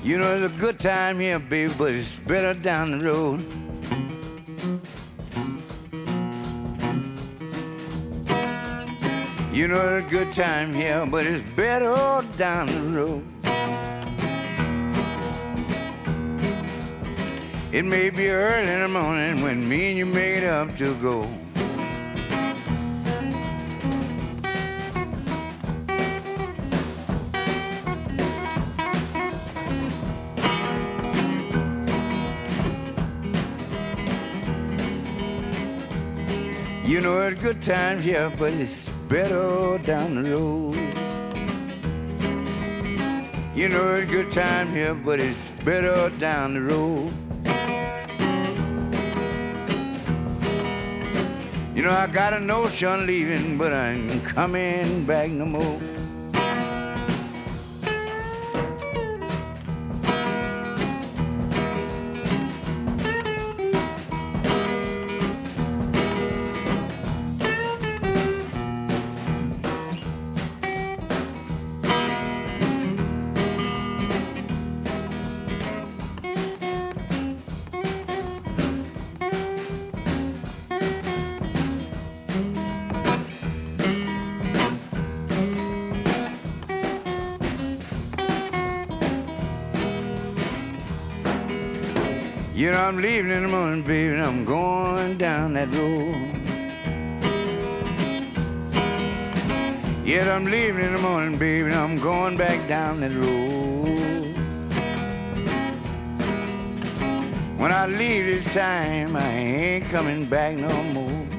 You know it's a good time here, baby, but it's better down the road. You know it's a good time here, but it's better down the road. It may be early in the morning when me and you make it up to go. You know it's good times here, but it's better down the road. You know it's good time here, but it's better down the road. You know I got a notion leaving, but I ain't coming back no more. You know I'm leaving in the morning, baby, and I'm going down that road. Yeah, I'm leaving in the morning, baby, and I'm going back down that road. When I leave this time, I ain't coming back no more.